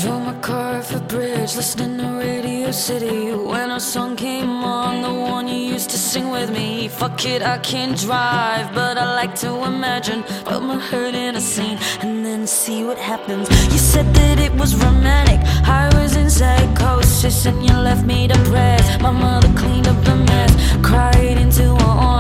Drove my car off a bridge, listening to Radio City. When our song came on, the one you used to sing with me. Fuck it, I can't drive, but I like to imagine. Put my heart in a scene and then see what happens. You said that it was romantic, I was in psychosis, and you left me depressed. My mother cleaned up the mess, cried into her arms.